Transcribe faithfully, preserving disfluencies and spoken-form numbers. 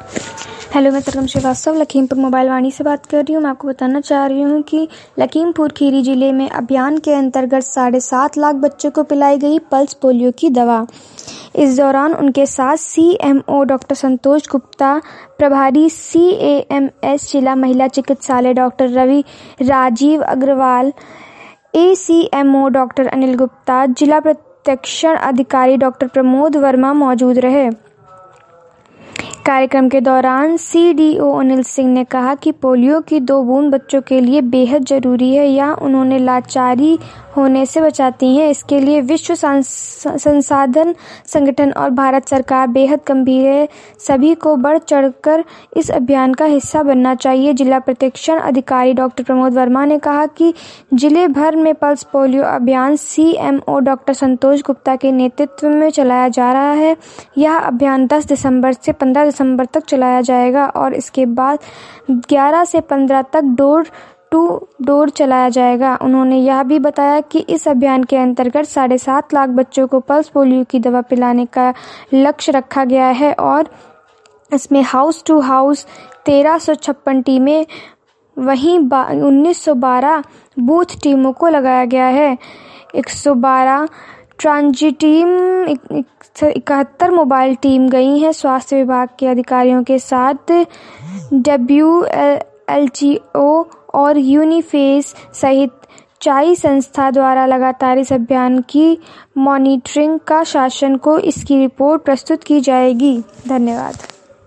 Hello, मैं Sargam Srivastava Lakhimpur mobile Vaani से बात कर रही हूँ। मैं आपको बताना चाह रही हूँ कि लखीमपुर खीरी जिले में अभियान के अंतर्गत साढ़े सात लाख बच्चों को पिलाई गई पल्स पोलियो की दवा। इस दौरान उनके साथ सीएमओ डॉक्टर संतोष गुप्ता, प्रभारी सीएमएस जिला महिला चिकित्सालय doctor Ravi Rajiv Agarwal, ACMO doctor Anil Gupta, जिला प्रतिरक्षण अधिकारी डॉक्टर प्रमोद वर्मा मौजूद रहे। कार्यक्रम के दौरान सीडीओ अनिल सिंह ने कहा कि पोलियो की दो बूंद बच्चों के लिए बेहद जरूरी है। यह उन्होंने लाचारी होने से बचाती हैं। इसके लिए विश्व संसाधन संगठन और भारत सरकार बेहद गंभीर है। सभी को बढ़ चढ़कर इस अभियान का हिस्सा बनना चाहिए। जिला प्रतिरक्षण अधिकारी डॉक्टर प्रमोद वर्मा ने कहा कि जिले भर में पल्स पोलियो अभियान सीएमओ डॉक्टर संतोष गुप्ता के नेतृत्व में चलाया जा रहा है। यह अभियान दस दिसंबर से पंद्रह दिसंबर तक चलाया जाएगा और इसके बाद ग्यारह से पंद्रह तक डोर टू डोर चलाया जाएगा। उन्होंने यह भी बताया कि इस अभियान के अंतर्गत साढ़े सात लाख बच्चों को पल्स पोलियो की दवा पिलाने का लक्ष्य रखा गया है और इसमें हाउस टू हाउस तेरह सौ छप्पन टीमें, वहीं उन्नीस सौ बारह बूथ टीमों को लगाया गया है। एक सौ बारह ट्रांजिट टीम, इकहत्तर मोबाइल टीम गई हैं। स्वास्थ्य विभाग के अधिकारियों के साथ डब्ल्यू एच ओ और यूनिफेस सहित चाई संस्था द्वारा लगातार इस अभियान की मॉनिटरिंग का शासन को इसकी रिपोर्ट प्रस्तुत की जाएगी। धन्यवाद।